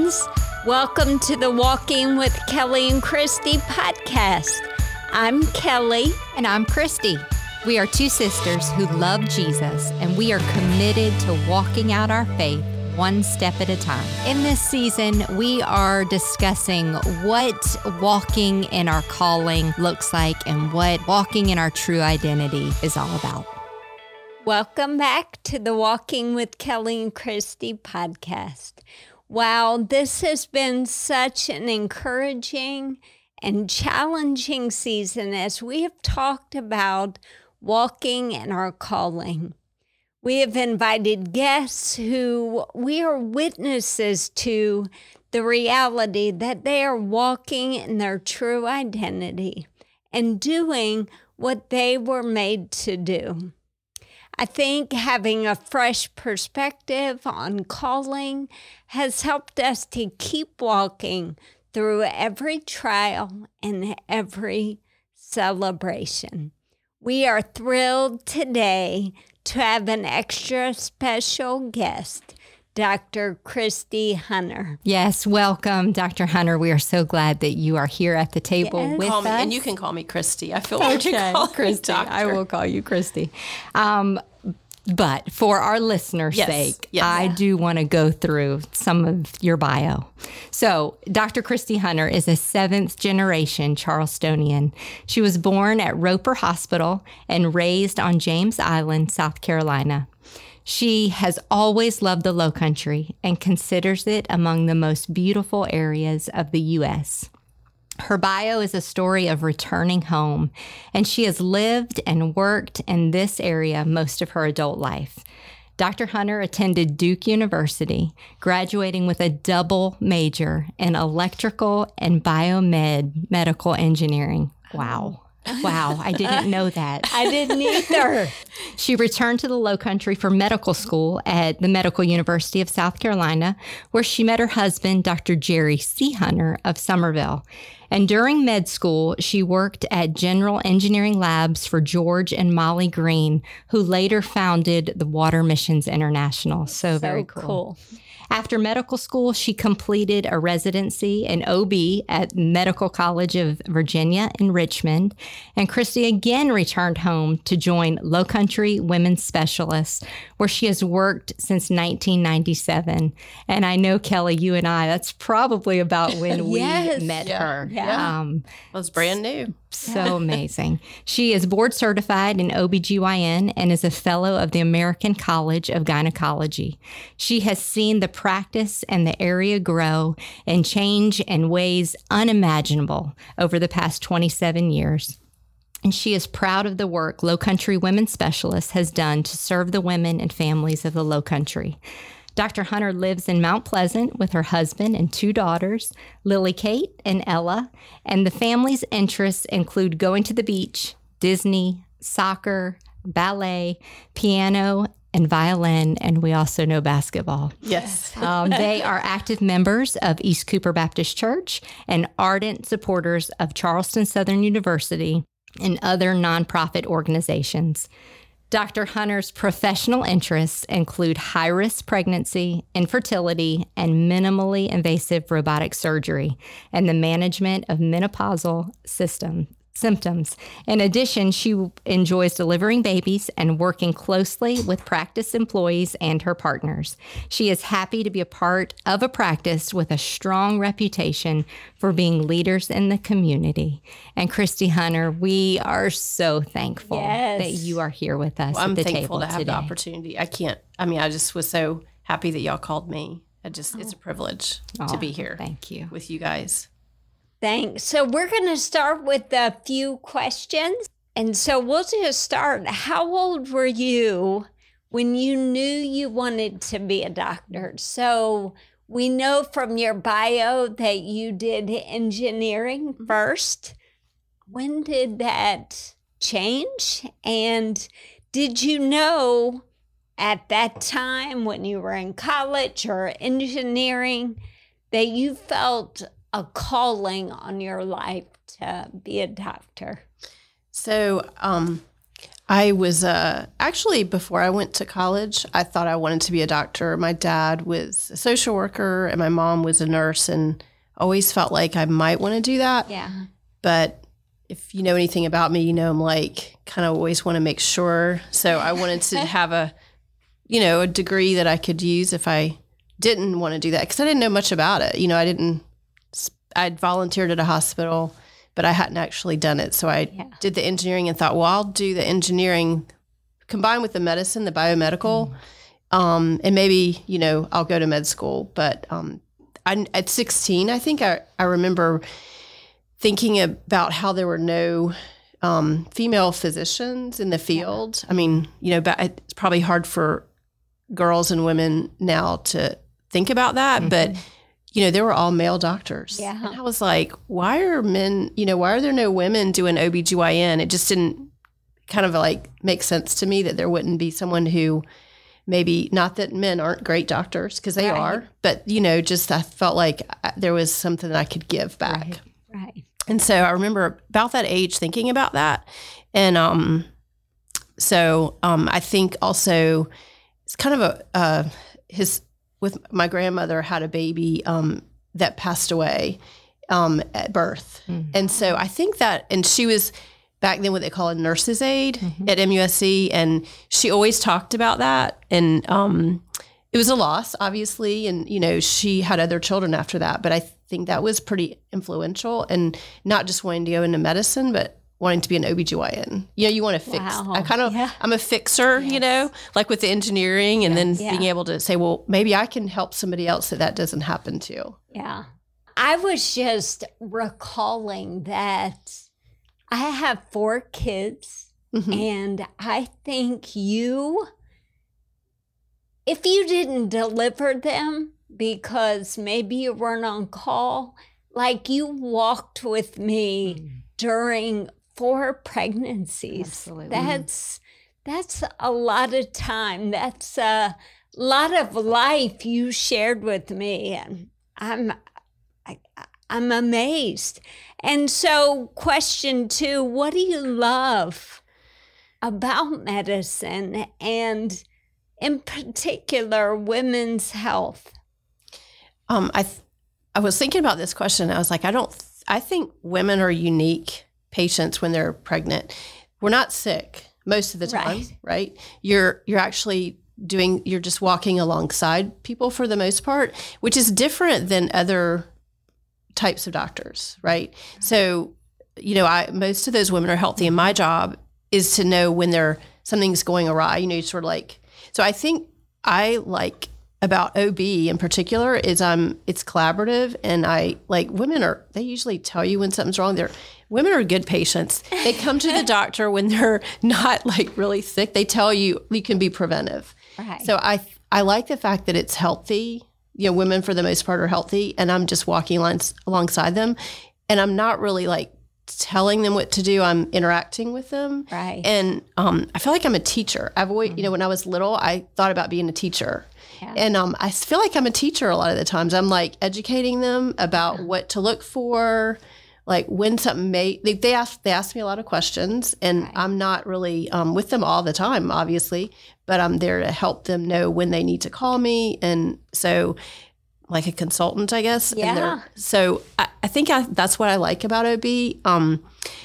friends. Welcome to the Walking with Kelly and Christy podcast. I'm Kelly. And I'm Christy. We are two sisters who love Jesus, and we are committed to walking out our faith one step at a time. In this season, we are discussing what walking in our calling looks like and what walking in our true identity is all about. Welcome back to the Walking with Kelly and Christy podcast. Wow, this has been such an encouraging and challenging season as we have talked about walking in our calling. We have invited guests who we are witnesses to the reality that they are walking in their true identity and doing what they were made to do. I think having a fresh perspective on calling has helped us to keep walking through every trial and every celebration. We are thrilled today to have an extra special guest, Dr. Christy Hunter. Yes, welcome, Dr. Hunter. We are so glad that you are here at the table with us. And you can call me Christy. I feel like you call Christy. me Doctor. I will call you Christy. But for our listeners' sake, I do want to go through some of your bio. So Dr. Christy Hunter is a seventh generation Charlestonian. She was born at Roper Hospital and raised on James Island, South Carolina. She has always loved the Lowcountry and considers it among the most beautiful areas of the U.S. Her bio is a story of returning home, and she has lived and worked in this area most of her adult life. Dr. Hunter attended Duke University, graduating with a double major in electrical and medical engineering. Wow. Wow, I didn't know that. I didn't either. She returned to the Lowcountry for medical school at the Medical University of South Carolina, where she met her husband, Dr. Jerry C. Hunter of Somerville. And during med school, she worked at General Engineering Labs for George and Molly Green, who later founded the Water Missions International. So very cool. After medical school, she completed a residency in OB at Medical College of Virginia in Richmond. And Christy again returned home to join Lowcountry Women's Specialists, where she has worked since 1997. And I know, Kelly, you and I, that's probably about when we met her. Yeah. It was brand new. So amazing. She is board certified in OBGYN and is a fellow of the American College of Gynecology. She has seen the practice and the area grow and change in ways unimaginable over the past 27 years. And she is proud of the work Lowcountry Women's Specialists has done to serve the women and families of the Lowcountry. Dr. Hunter lives in Mount Pleasant with her husband and two daughters, Lily Kate and Ella, and the family's interests include going to the beach, Disney, soccer, ballet, piano, and violin, and we also know basketball. Yes. They are active members of East Cooper Baptist Church and ardent supporters of Charleston Southern University and other nonprofit organizations. Dr. Hunter's professional interests include high-risk pregnancy, infertility, and minimally invasive robotic surgery, and the management of menopausal symptoms. In addition, she enjoys delivering babies and working closely with practice employees and her partners. She is happy to be a part of a practice with a strong reputation for being leaders in the community. And Christy Hunter, we are so thankful that you are here with us at the table today. I'm thankful to have the opportunity. I just was so happy that y'all called me. It's a privilege to be here. Thank you. With you guys. Thanks. So we're going to start with a few questions. And so we'll just start. How old were you when you knew you wanted to be a doctor? So we know from your bio that you did engineering first. When did that change? And did you know at that time when you were in college or engineering that you felt a calling on your life to be a doctor? So I was actually, before I went to college, I thought I wanted to be a doctor. My dad was a social worker and my mom was a nurse, and always felt like I might want to do that. Yeah. But if you know anything about me, I'm like kind of always want to make sure. So I wanted to have a degree that I could use if I didn't want to do that, because I didn't know much about it. I'd volunteered at a hospital, but I hadn't actually done it. So I did the engineering and thought, well, I'll do the engineering combined with the medicine, the biomedical, and maybe, I'll go to med school. But at 16, I think I remember thinking about how there were no female physicians in the field. I mean, it's probably hard for girls and women now to think about that, but they were all male doctors. Yeah. And I was like, why are there no women doing OBGYN? It just didn't kind of like make sense to me that there wouldn't be someone who maybe, not that men aren't great doctors, because they are, but, just I felt like there was something that I could give back. Right. And so I remember about that age thinking about that. And I think also it's kind of with my grandmother had a baby that passed away at birth. Mm-hmm. And so I think that, and she was back then what they call a nurse's aide at MUSC, and she always talked about that. And it was a loss, obviously, and, she had other children after that, but I think that was pretty influential, and not just wanting to go into medicine, but wanting to be an OBGYN. You want to fix. Wow. I'm a fixer, like with the engineering, and then being able to say, well, maybe I can help somebody else that doesn't happen to. Yeah. I was just recalling that I have 4 kids, and I think if you didn't deliver them because maybe you weren't on call, like you walked with me during 4 pregnancies. Absolutely. That's a lot of time. That's a lot of life you shared with me, and I'm amazed. And so, question 2, what do you love about medicine, and in particular, women's health? I was thinking about this question. I was like, I think women are unique patients when they're pregnant. We're not sick most of the time, right? You're actually you're just walking alongside people for the most part, which is different than other types of doctors, right? So, most of those women are healthy, and my job is to know when something's going awry. Sort of like, so I think I like about OB in particular is it's collaborative, and they usually tell you when something's wrong. Women are good patients. They come to the doctor when they're not like really sick. They tell you can be preventive. Right. So I like the fact that it's healthy. Women for the most part are healthy, and I'm just walking alongside them, and I'm not really like telling them what to do. I'm interacting with them. Right. And I feel like I'm a teacher. I've always, when I was little, I thought about being a teacher. Yeah. And I feel like I'm a teacher a lot of the times. I'm like educating them about what to look for, like when something they ask me a lot of questions, and I'm not really with them all the time, obviously, but I'm there to help them know when they need to call me. And so, like a consultant, I guess. Yeah. So I think that's what I like about OB.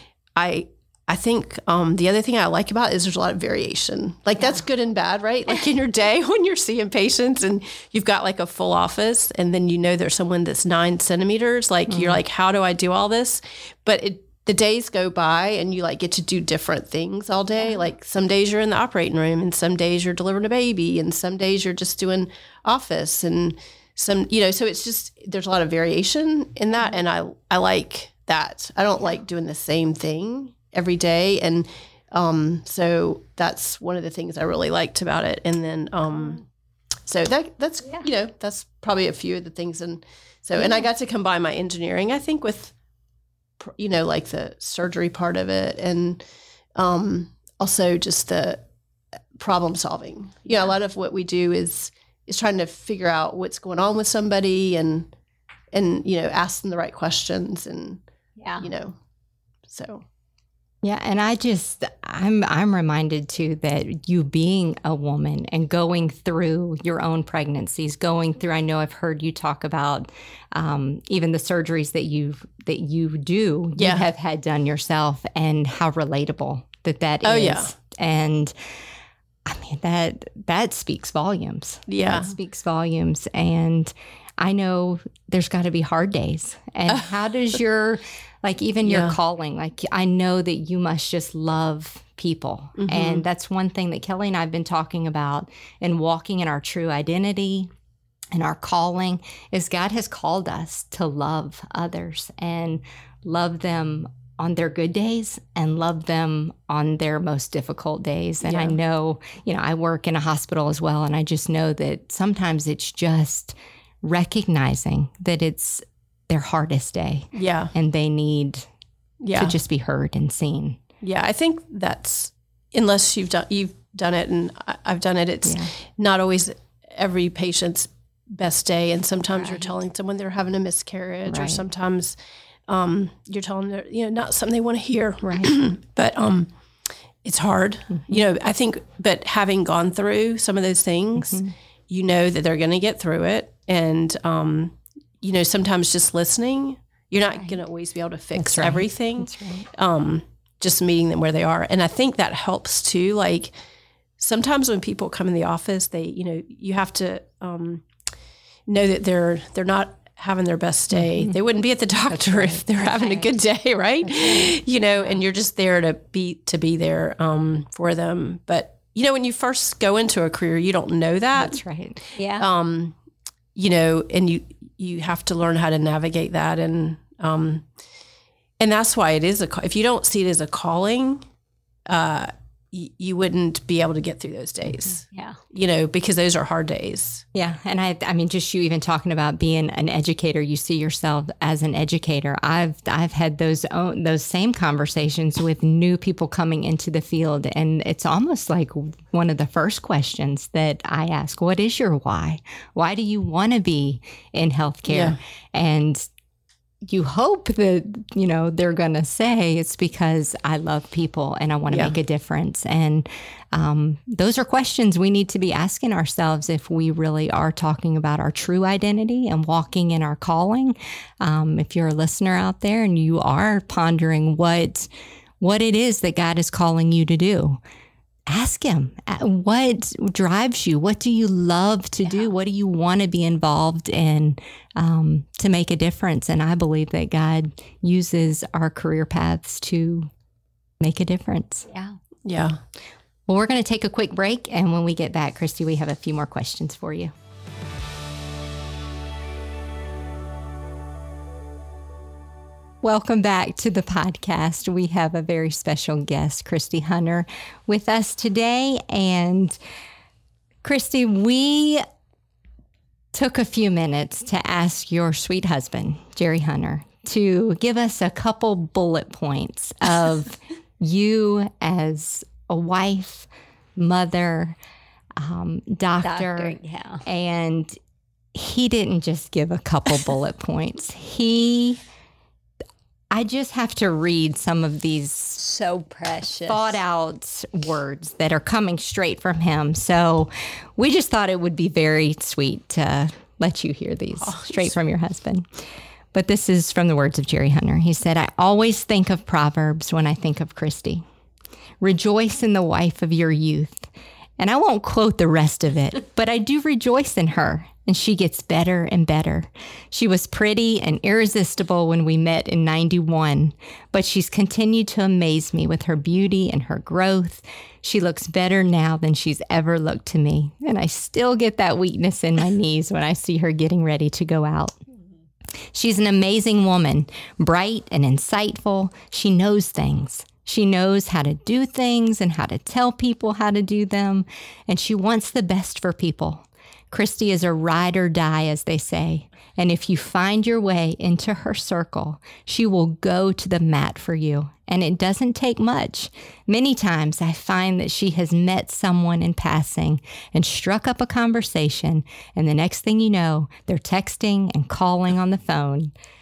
I think the other thing I like about it is there's a lot of variation. Like that's good and bad, right? Like in your day when you're seeing patients and you've got like a full office, and then there's someone that's 9 centimeters, like you're like, how do I do all this? But the days go by and you like get to do different things all day. Like some days you're in the operating room, and some days you're delivering a baby, and some days you're just doing office, and some, so it's just, there's a lot of variation in that. And I like that. I don't like doing the same thing every day. And so that's one of the things I really liked about it. And then so that's that's probably a few of the things. And so and I got to combine my engineering, I think, with like the surgery part of it, and also just the problem solving. A lot of what we do is trying to figure out what's going on with somebody, and ask them the right questions, and so Yeah, and I'm reminded too that you being a woman and going through your own pregnancies, I know I've heard you talk about even the surgeries that you have had done yourself, and how relatable that is. Oh yeah, and I mean that speaks volumes. Yeah, that speaks volumes, and I know there's got to be hard days. And how does your your calling, I know that you must just love people. Mm-hmm. And that's one thing that Kelly and I have been talking about in walking in our true identity and our calling, is God has called us to love others and love them on their good days and love them on their most difficult days. And I know, I work in a hospital as well. And I just know that sometimes it's just recognizing that it's their hardest day. Yeah. And they need to just be heard and seen. Yeah. I think that's, unless you've done it and I've done it, it's not always every patient's best day. And sometimes you're telling someone they're having a miscarriage, or sometimes you're telling them, not something they want to hear. Right. But it's hard. Mm-hmm. I think, but having gone through some of those things, that they're going to get through it. And, sometimes just listening, you're not going to always be able to fix everything. That's right. Just meeting them where they are. And I think that helps too. Like sometimes when people come in the office, they, you have to know that they're not having their best day. They wouldn't be at the doctor if they're having a good day, right? And you're just there to be there for them. But when you first go into a career, you don't know that. That's right. Yeah. And you have to learn how to navigate that. And that's why it is if you don't see it as a calling, you wouldn't be able to get through those days. Yeah. Because those are hard days. Yeah. And I mean, just you even talking about being an educator, you see yourself as an educator. I've had those same conversations with new people coming into the field. And it's almost like one of the first questions that I ask, what is your why? Why do you want to be in healthcare? Yeah. And you hope that, they're going to say it's because I love people and I want to make a difference. And those are questions we need to be asking ourselves if we really are talking about our true identity and walking in our calling. If you're a listener out there and you are pondering what it is that God is calling you to do, ask him, what drives you? What do you love to do? What do you want to be involved in to make a difference? And I believe that God uses our career paths to make a difference. Yeah. Yeah. Well, we're going to take a quick break. And when we get back, Christy, we have a few more questions for you. Welcome back to the podcast. We have a very special guest, Christy Hunter, with us today. And Christy, we took a few minutes to ask your sweet husband, Jerry Hunter, to give us a couple bullet points of you as a wife, mother, doctor. Yeah. And he didn't just give a couple bullet points. I just have to read some of these so precious, thought out words that are coming straight from him. So we just thought it would be very sweet to let you hear these straight from your husband. But this is from the words of Jerry Hunter. He said, I always think of Proverbs when I think of Christy. Rejoice in the wife of your youth. And I won't quote the rest of it, but I do rejoice in her. And she gets better and better. She was pretty and irresistible when we met in 91, but she's continued to amaze me with her beauty and her growth. She looks better now than she's ever looked to me. And I still get that weakness in my knees when I see her getting ready to go out. She's an amazing woman, bright and insightful. She knows things. She knows how to do things and how to tell people how to do them. And she wants the best for people. Christy is a ride or die, as they say. And if you find your way into her circle, she will go to the mat for you. And it doesn't take much. Many times I find that she has met someone in passing and struck up a conversation. And the next thing you know, they're texting and calling on the phone.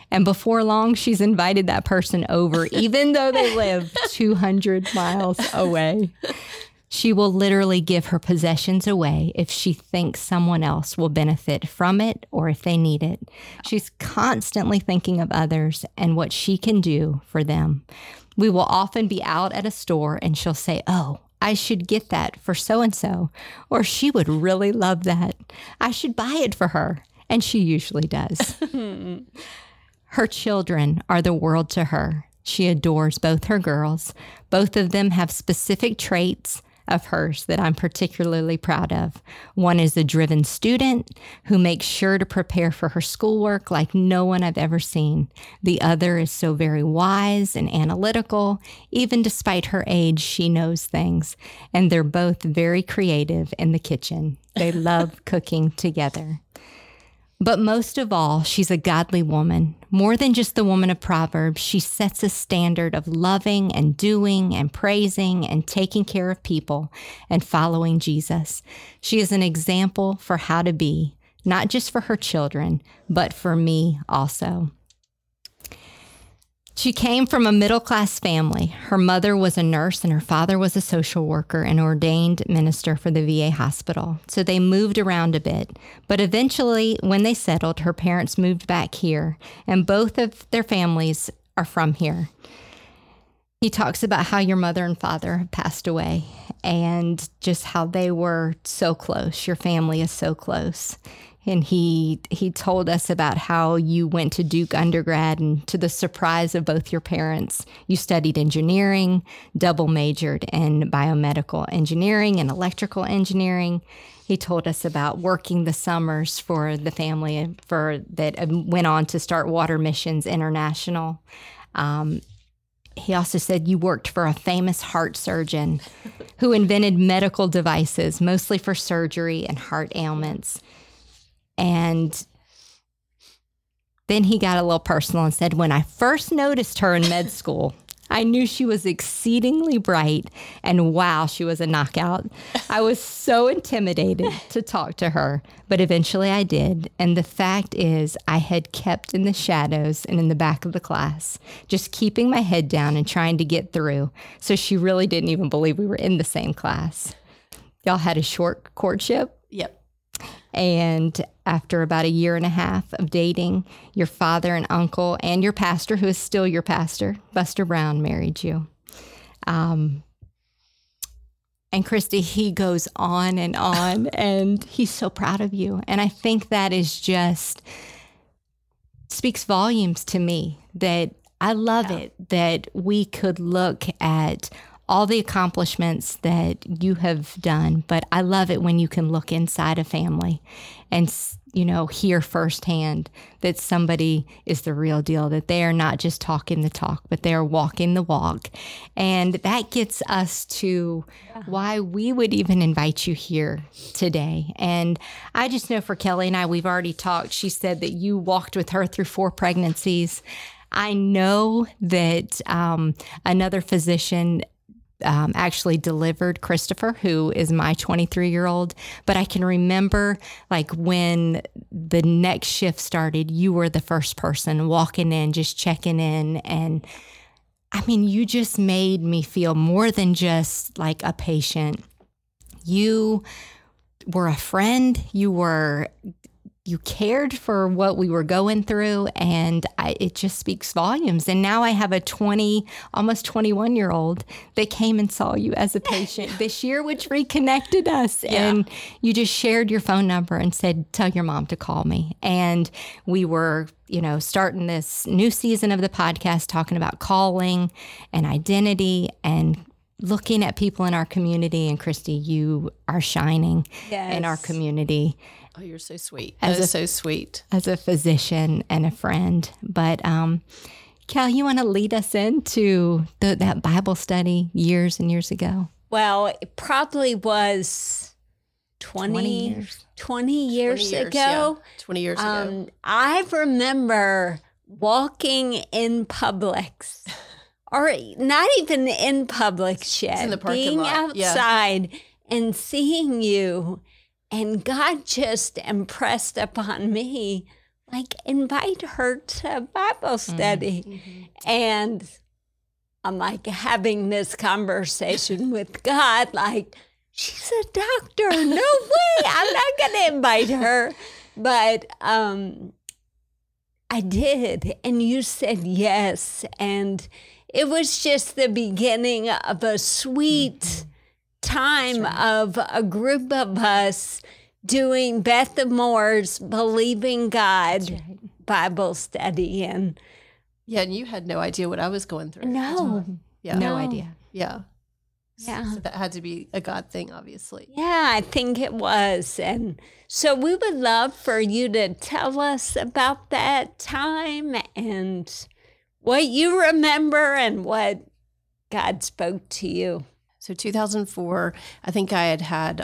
And before long, she's invited that person over, even though they live 200 miles away. She will literally give her possessions away if she thinks someone else will benefit from it or if they need it. She's constantly thinking of others and what she can do for them. We will often be out at a store and she'll say, "Oh, I should get that for so-and-so," or "She would really love that. I should buy it for her." And she usually does. Her children are the world to her. She adores both her girls. Both of them have specific traits of hers that I'm particularly proud of. One is a driven student who makes sure to prepare for her schoolwork like no one I've ever seen. The other is so very wise and analytical. Even despite her age, she knows things. And they're both very creative in the kitchen. They love cooking together. But most of all, she's a godly woman. More than just the woman of Proverbs, she sets a standard of loving and doing and praising and taking care of people and following Jesus. She is an example for how to be, not just for her children, but for me also. She came from a middle-class family. Her mother was a nurse and her father was a social worker and ordained minister for the VA hospital. So they moved around a bit. But eventually, when they settled, her parents moved back here, and both of their families are from here. He talks about how your mother and father have passed away and just how they were so close. Your family is so close. And he told us about how you went to Duke undergrad, and to the surprise of both your parents, you studied engineering, double majored in biomedical engineering and electrical engineering. He told us about working the summers for the family that went on to start Water Missions International. He also said you worked for a famous heart surgeon who invented medical devices, mostly for surgery and heart ailments. And then he got a little personal and said, when I first noticed her in med school, I knew she was exceedingly bright, and wow, she was a knockout. I was so intimidated to talk to her, but eventually I did. And the fact is, I had kept in the shadows and in the back of the class, just keeping my head down and trying to get through. So she really didn't even believe we were in the same class. Y'all had a short courtship? Yep. And after about 1.5 years of dating, your father and uncle and your pastor, who is still your pastor, Buster Brown, married you. And Christy, he goes on, and he's so proud of you. And I think that is just speaks volumes to me, that I love it that we could look at all the accomplishments that you have done, but I love it when you can look inside a family and, hear firsthand that somebody is the real deal, that they are not just talking the talk, but they are walking the walk. And that gets us to why we would even invite you here today. And I just know for Kelly and I, we've already talked. She said that you walked with her through 4 pregnancies. I know that another physician actually delivered Christopher, who is my 23-year-old. But I can remember, when the next shift started, you were the first person walking in, just checking in. And I mean, you just made me feel more than just like a patient. You were a friend. You cared for what we were going through, and it just speaks volumes. And now I have a almost 21-year-old that came and saw you as a patient this year, which reconnected us. Yeah. And you just shared your phone number and said, tell your mom to call me. And we were, starting this new season of the podcast, talking about calling and identity and looking at people in our community. And Christy, you are shining in our community. Oh, you're so sweet. That is so sweet. As a physician and a friend. But Cal, you want to lead us into that Bible study years and years ago? Well, it probably was 20 years ago. Yeah. 20 years ago. I remember walking in Publix, or not even in Publix yet, in the parking being lot. outside and seeing you. And God just impressed upon me, like invite her to Bible study. Mm-hmm. And I'm like having this conversation with God, like, she's a doctor. No way. I'm not going to invite her. But I did. And you said yes. And it was just the beginning of a sweet time of a group of us doing Beth Moore's Believing God Bible study. And you had no idea what I was going through. No. Yeah. No idea. Yeah. Yeah. So that had to be a God thing, obviously. Yeah, I think it was. And so we would love for you to tell us about that time and what you remember and what God spoke to you. So 2004, I think I had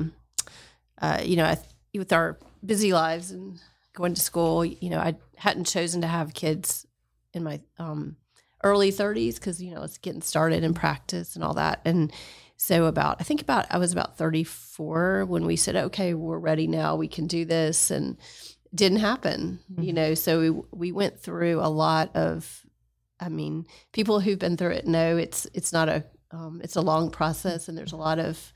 with our busy lives and going to school, I hadn't chosen to have kids in my early 30s because, it's getting started in practice and all that. And so I was about 34 when we said, okay, we're ready now. We can do this. And it didn't happen, so we went through a lot of, people who've been through it know it's not it's a long process and there's a lot of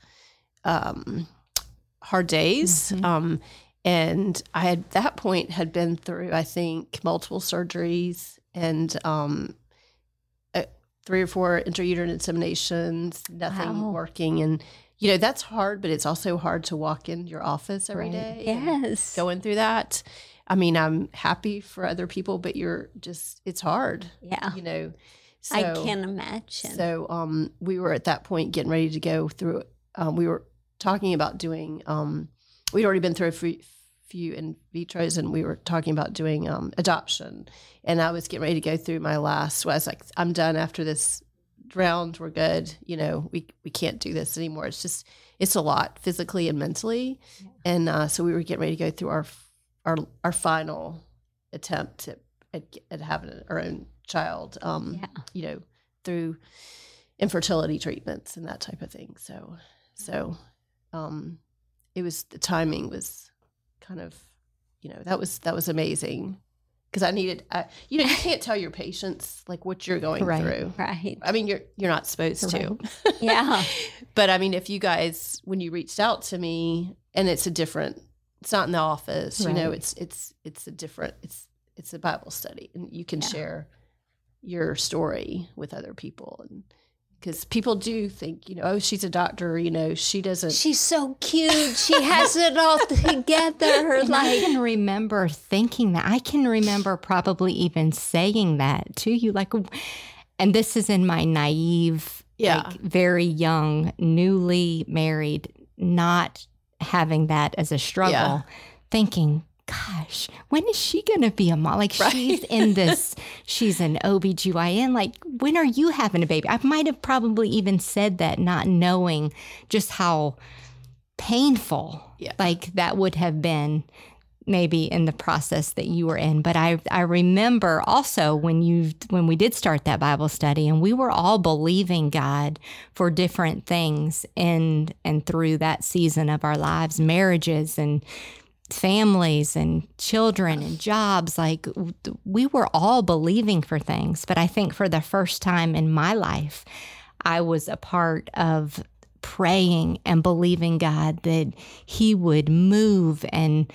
hard days. Mm-hmm. And I at that point had been through, I think, multiple surgeries and 3 or 4 intrauterine inseminations, nothing working. And, that's hard, but it's also hard to walk in your office every day. Yes. Going through that. I'm happy for other people, but it's hard. Yeah. So, I can imagine. So we were at that point getting ready to go through, we were talking about doing, we'd already been through a few in vitros and we were talking about doing adoption. And I was getting ready to go through my last, so I was like, I'm done after this round. We're good. We can't do this anymore. It's a lot physically and mentally. Yeah. And so we were getting ready to go through our final attempt at having our own child, through infertility treatments and that type of thing. So it was, the timing was kind of, that was amazing. Because I needed, you can't tell your patients like what you're going through. Right. You're not supposed to. Yeah. But if you guys, when you reached out to me, and it's not in the office, it's a Bible study, and you can share your story with other people, and because people do think, she's a doctor, she doesn't. She's so cute. She has it all together. I can remember thinking that. I can remember probably even saying that to you. And this is in my naive, very young, newly married, not having that as a struggle, thinking, gosh, when is she going to be a mom? She's in this, she's an OBGYN. When are you having a baby? I might have probably even said that not knowing just how painful that would have been maybe in the process that you were in. But I remember also when we did start that Bible study and we were all believing God for different things and through that season of our lives, marriages and families and children and jobs, we were all believing for things. But I think for the first time in my life, I was a part of praying and believing God that He would move and,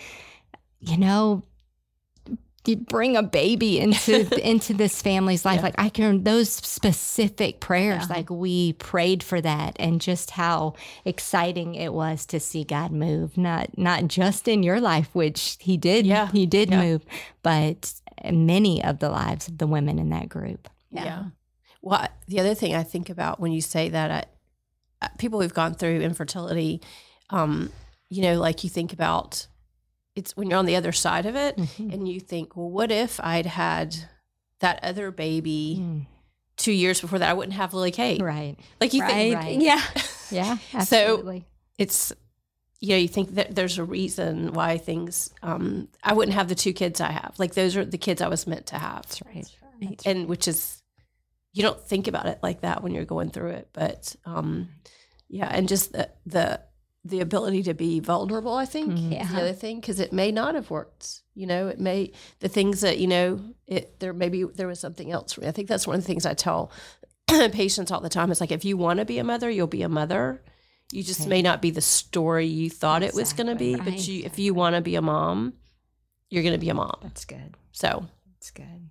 bring a baby into this family's life. I can, those specific prayers, we prayed for that, and just how exciting it was to see God move, not just in your life, which He did, He did move, but many of the lives of the women in that group. Yeah. Well, the other thing I think about when you say that, people who've gone through infertility, you think about, it's when you're on the other side of it, and you think, well, what if I'd had that other baby 2 years before that? I wouldn't have Lily Kate. Right. You think, right. Yeah. Yeah, absolutely. So it's, you think that there's a reason why things, I wouldn't have the 2 kids I have. Those are the kids I was meant to have. That's right. And which is, you don't think about it like that when you're going through it. But, and just the the ability to be vulnerable, I think, Mm-hmm. is the other thing, because it may not have worked. It may, the things that, there was something else for me. I think that's one of the things I tell patients all the time. It's like, if you want to be a mother, you'll be a mother. You just may not be the story you thought it was going to be, but if you want to be a mom, you're going to be a mom. That's good. So that's good.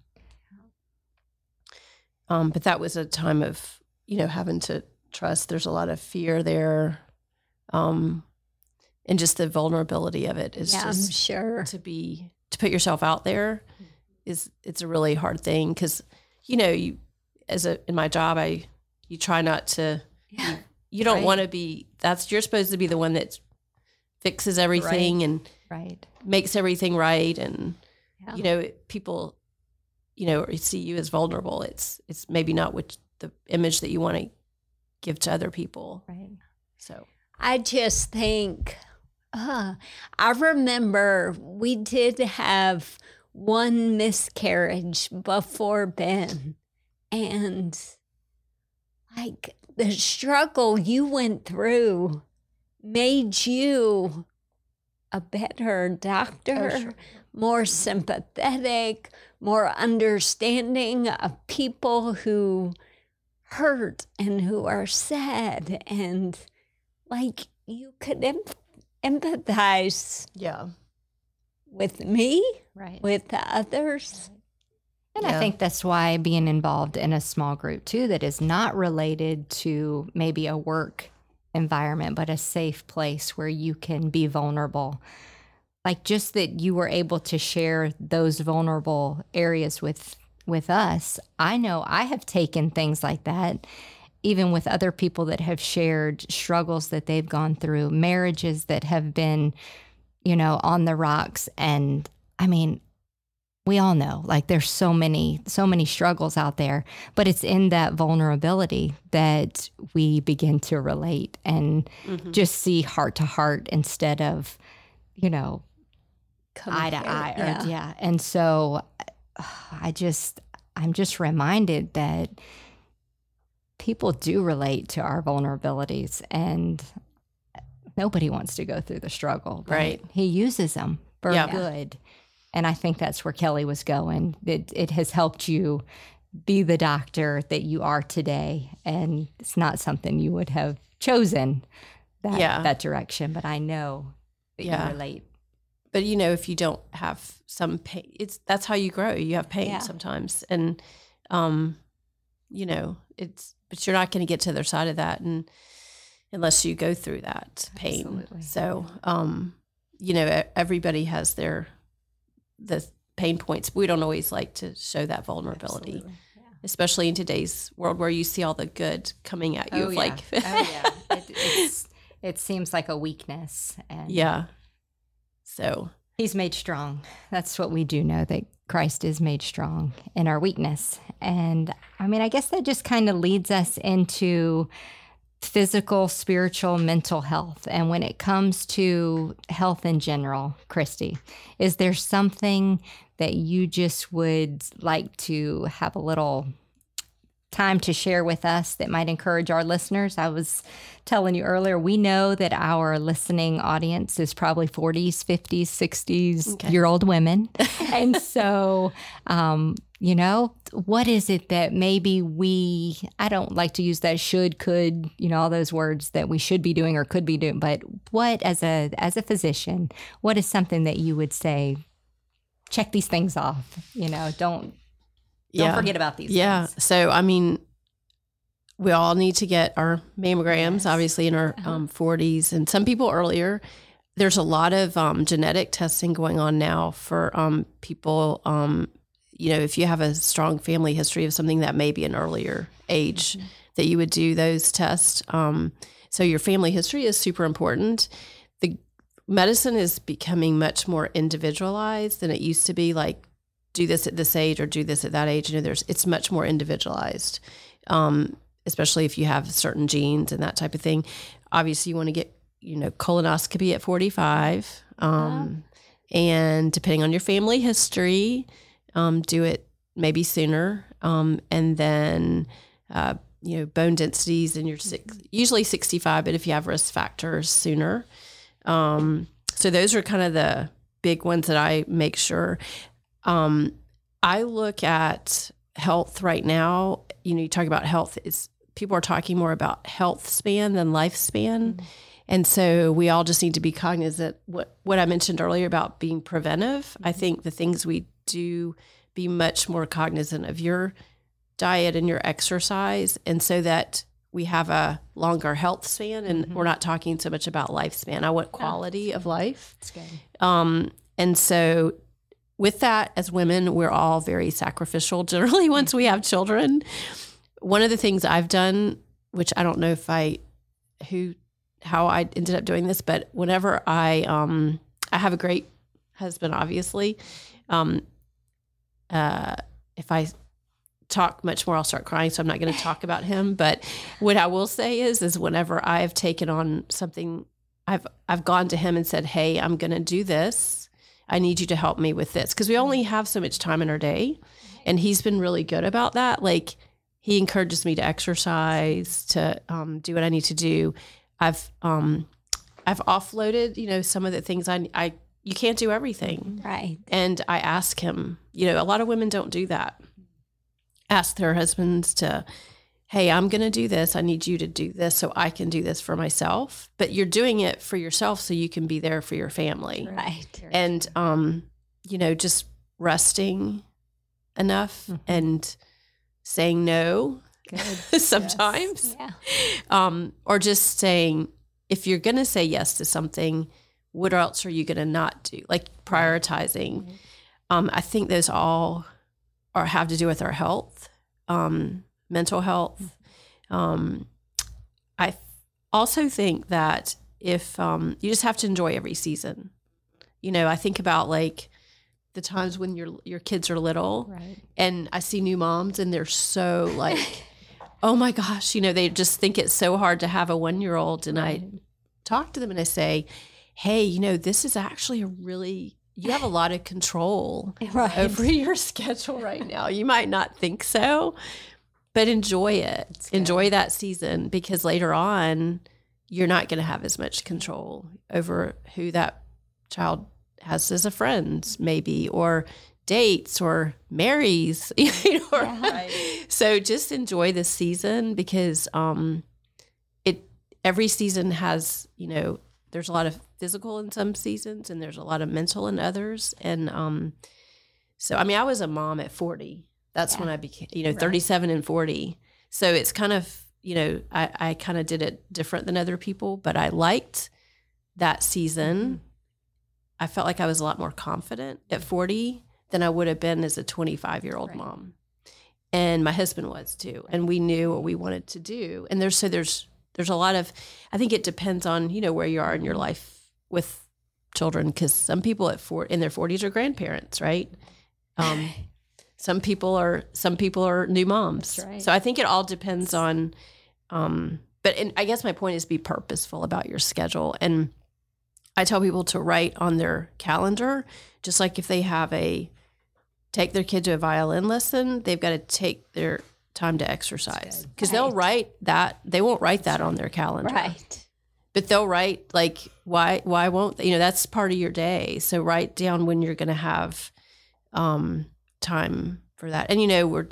But that was a time of, having to trust. There's a lot of fear there. And just the vulnerability of it is just sure. to put yourself out there it's a really hard thing. Cause in my job, you try not to, you don't want to be, you're supposed to be the one that fixes everything and makes everything right. And, people, see you as vulnerable. It's maybe not the image that you want to give to other people. Right. So I just think, I remember we did have one miscarriage before Ben, and like the struggle you went through made you a better doctor, more sympathetic, more understanding of people who hurt and who are sad, and like you could empathize with me, with the others. And I think that's why being involved in a small group too, that is not related to maybe a work environment, but a safe place where you can be vulnerable. Like just that you were able to share those vulnerable areas with us. I know I have taken things like that, even with other people that have shared struggles that they've gone through, marriages that have been, on the rocks. And I mean, we all know, like there's so many struggles out there, but it's in that vulnerability that we begin to relate and just see heart to heart instead of, eye to eye. And so I'm just reminded that people do relate to our vulnerabilities, and nobody wants to go through the struggle. Right. He uses them for good. And I think that's where Kelly was going. It has helped you be the doctor that you are today. And it's not something you would have chosen that direction, but I know that you relate. But if you don't have some pain, that's how you grow. You have pain sometimes. And but you're not going to get to the other side of that unless you go through that pain. Absolutely. So everybody has the pain points. We don't always like to show that vulnerability, especially in today's world where you see all the good coming at you. It seems like a weakness. And so he's made strong. That's what we do know, that Christ is made strong in our weakness. And I mean, I guess that just kind of leads us into physical, spiritual, mental health. And when it comes to health in general, Christy, is there something that you just would like to have a little time to share with us that might encourage our listeners? I was telling you earlier, we know that our listening audience is probably 40s, 50s, 60s year old women. And so, what is it that maybe I don't like to use that should, could, all those words that we should be doing or could be doing, but what as a physician, what is something that you would say, check these things off, don't forget about these things. So, I mean, we all need to get our mammograms, obviously, in our 40s, and some people earlier. There's a lot of genetic testing going on now for people, if you have a strong family history of something that may be an earlier age, that you would do those tests. So your family history is super important. The medicine is becoming much more individualized than it used to be, like, do this at this age or do this at that age. It's much more individualized, especially if you have certain genes and that type of thing. Obviously, you want to get, colonoscopy at 45. And depending on your family history, do it maybe sooner. And then, bone densities, and you're usually 65, but if you have risk factors, sooner. So those are kind of the big ones that I make sure. I look at health right now. You talk about health, people are talking more about health span than lifespan. Mm-hmm. And so we all just need to be cognizant. What I mentioned earlier about being preventive, mm-hmm. I think the things we do, be much more cognizant of your diet and your exercise, and so that we have a longer health span, and mm-hmm. we're not talking so much about lifespan. I want quality of life. That's good. And so with that, as women, we're all very sacrificial generally once we have children. One of the things I've done, which I don't know how I ended up doing this, but whenever I have a great husband, obviously. If I talk much more, I'll start crying, so I'm not going to talk about him. But what I will say is whenever I've taken on something, I've gone to him and said, hey, I'm going to do this. I need you to help me with this. Because we only have so much time in our day. And he's been really good about that. Like, he encourages me to exercise, to do what I need to do. I've offloaded, some of the things you can't do everything. Right. And I ask him, a lot of women don't do that. Ask their husbands to, hey, I'm going to do this. I need you to do this so I can do this for myself. But you're doing it for yourself so you can be there for your family. Right. And, just resting enough mm-hmm. and saying no sometimes. Yes. Yeah. Or just saying, if you're going to say yes to something, what else are you going to not do? Like prioritizing. Mm-hmm. I think those all have to do with our health, mental health. I also think that if you just have to enjoy every season. I think about like the times when your kids are little, right. and I see new moms and they're so like, oh my gosh, they just think it's so hard to have a 1-year-old. And right. I talk to them and I say, hey, this is actually you have a lot of control right. over your schedule right now. You might not think so, but enjoy it. Enjoy that season, because later on, you're not going to have as much control over who that child has as a friend, maybe, or dates or marries. Right. So just enjoy this season, because every season has, there's a lot of physical in some seasons and there's a lot of mental in others. And so, I was a mom at 40. That's when I became, 37 and 40. So it's kind of, I kind of did it different than other people, but I liked that season. Mm-hmm. I felt like I was a lot more confident at 40 than I would have been as a 25-year-old right. mom. And my husband was too. And we knew what we wanted to do. And there's a lot of, I think it depends on, where you are in your life with children, because some people in their 40s are grandparents, right? Some people are new moms. That's right. So I think it all depends on, I guess my point is be purposeful about your schedule. And I tell people to write on their calendar, just like if they take their kid to a violin lesson, they've got to take their time to exercise, because they'll write that. They won't write that on their calendar. Right. But they'll write like, why won't they? That's part of your day. So write down when you're going to have time for that. And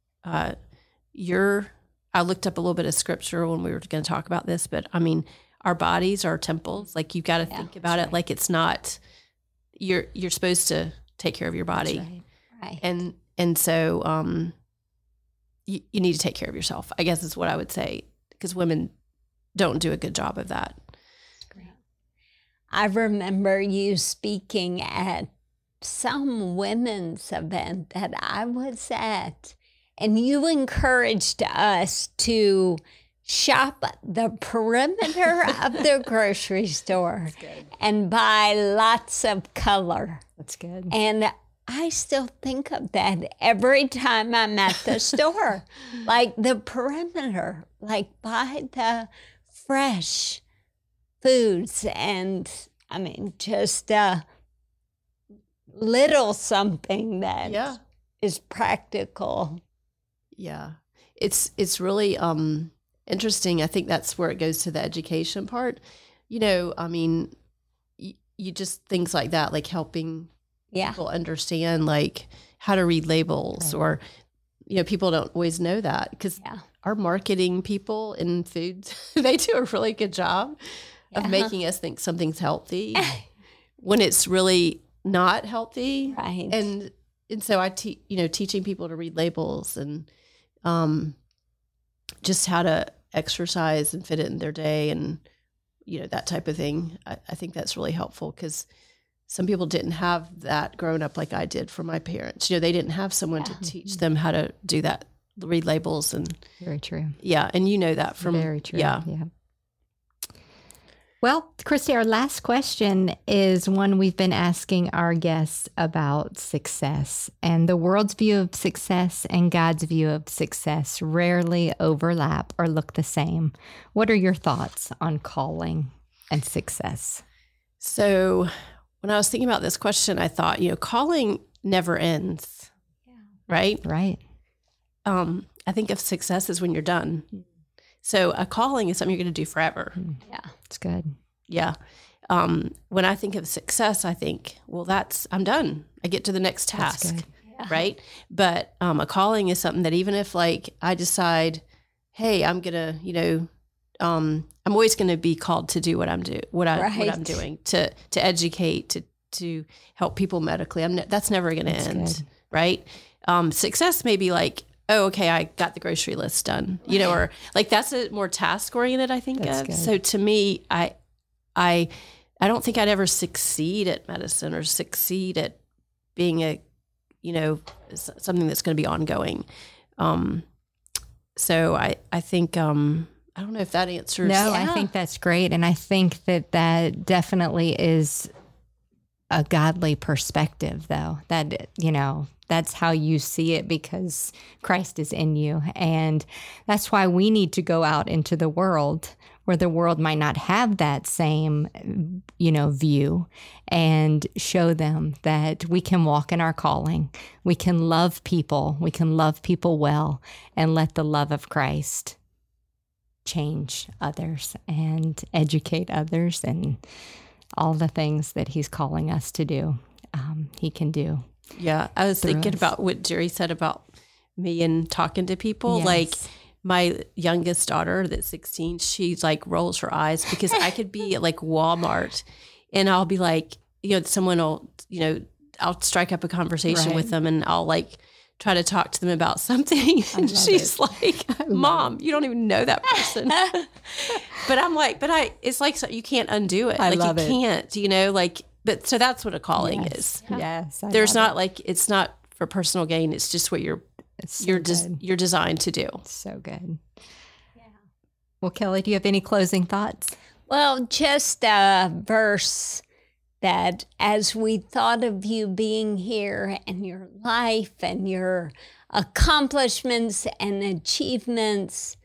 I looked up a little bit of scripture when we were going to talk about this, but our bodies are temples. Like, you've got to think about it like it's not, you're supposed to take care of your body. That's right. And so you need to take care of yourself, I guess is what I would say, because women don't do a good job of that. Great. I remember you speaking at some women's event that I was at, and you encouraged us to shop the perimeter of the grocery store and buy lots of color. That's good. And I still think of that every time I'm at the store. Like the perimeter, like buy the fresh foods and just a little something that is practical. Yeah. it's really interesting. I think that's where it goes to the education part. I mean, you just things like that, like helping people understand like how to read labels, or people don't always know that, because our marketing people in foods, they do a really good job of making us think something's healthy when it's really not healthy. Right. And so I teaching people to read labels, and just how to exercise and fit it in their day, and that type of thing. I think that's really helpful, because some people didn't have that growing up like I did from my parents. They didn't have someone to teach them how to do that, read labels. And very true. Yeah, and that from very true. Yeah. Well, Christy, our last question is one we've been asking our guests about success. And the world's view of success and God's view of success rarely overlap or look the same. What are your thoughts on calling and success? So when I was thinking about this question, I thought, calling never ends, right? Right. I think of success as when you're done. So a calling is something you're going to do forever. Yeah. It's good. Yeah. When I think of success, I think, well, I'm done. I get to the next task, right? But a calling is something that even if like I decide, hey, I'm going to, I'm always going to be called to do what I'm doing, what I'm doing, to educate, to help people medically. That's never going to end, good. Right? Success may be like, oh, okay, I got the grocery list done, or like that's a more task oriented, I think of. Good. So to me, I don't think I'd ever succeed at medicine or succeed at being something that's going to be ongoing. So I think, I don't know if that answers. No, I think that's great. And I think that definitely is a godly perspective, though, that, that's how you see it, because Christ is in you. And that's why we need to go out into the world where the world might not have that same, view, and show them that we can walk in our calling. We can love people. We can love people well, and let the love of Christ change others and educate others, and all the things that he's calling us to do, he can do. Yeah, I was thinking about what Jerry said about me and talking to people. Yes. Like my youngest daughter that's 16, she's like rolls her eyes because I could be at like Walmart and I'll be like, someone will, I'll strike up a conversation with them and I'll like try to talk to them about something. And she's like, Mom, you don't even know that person. But I'm like, it's like, you can't undo it. You can't, but so that's what a calling is. Yes. There's not like, it's not for personal gain. It's just what you're designed to do. So good. Yeah. Well, Kelly, do you have any closing thoughts? Well, just a verse that as we thought of you being here and your life and your accomplishments and achievements,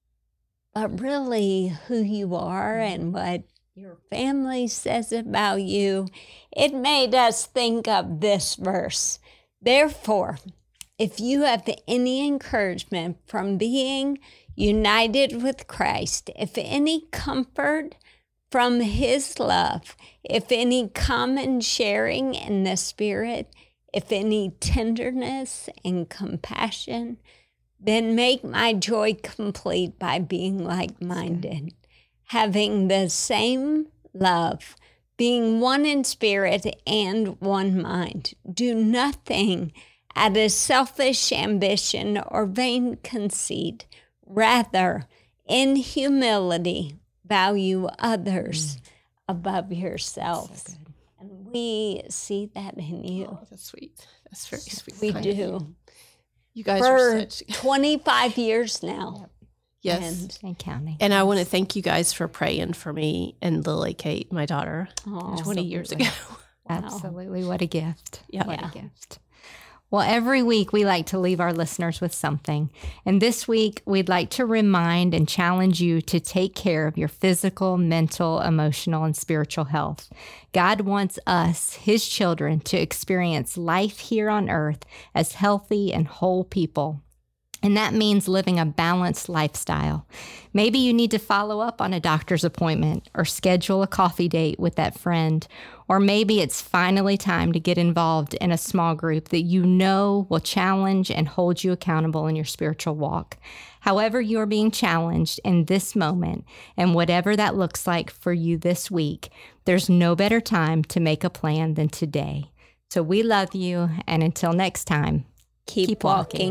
but really who you are and what your family says about you, it made us think of this verse. Therefore, if you have any encouragement from being united with Christ, if any comfort from his love, if any common sharing in the Spirit, if any tenderness and compassion, then make my joy complete by being like-minded, having the same love, being one in spirit and one mind. Do nothing out of selfish ambition or vain conceit. Rather, in humility, value others above yourselves. So and we see that in you. Oh, that's sweet. That's very sweet. We do. You guys for are such 25 years now. Yes. And counting. And I want to thank you guys for praying for me and Lily Kate, my daughter, 20 years ago. Wow. Absolutely. What a gift. Yeah. What a gift. Well, every week we like to leave our listeners with something. And this week we'd like to remind and challenge you to take care of your physical, mental, emotional, and spiritual health. God wants us, his children, to experience life here on earth as healthy and whole people. And that means living a balanced lifestyle. Maybe you need to follow up on a doctor's appointment or schedule a coffee date with that friend. Or maybe it's finally time to get involved in a small group that you know will challenge and hold you accountable in your spiritual walk. However you are being challenged in this moment, and whatever that looks like for you this week, there's no better time to make a plan than today. So we love you, and until next time, keep walking.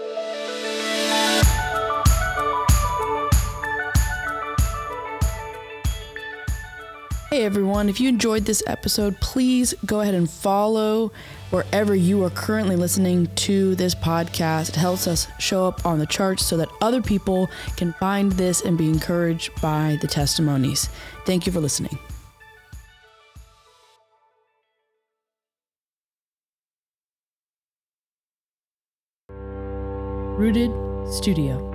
Hey everyone, if you enjoyed this episode, please go ahead and follow wherever you are currently listening to this podcast. It helps us show up on the charts so that other people can find this and be encouraged by the testimonies. Thank you for listening. Rooted Studio.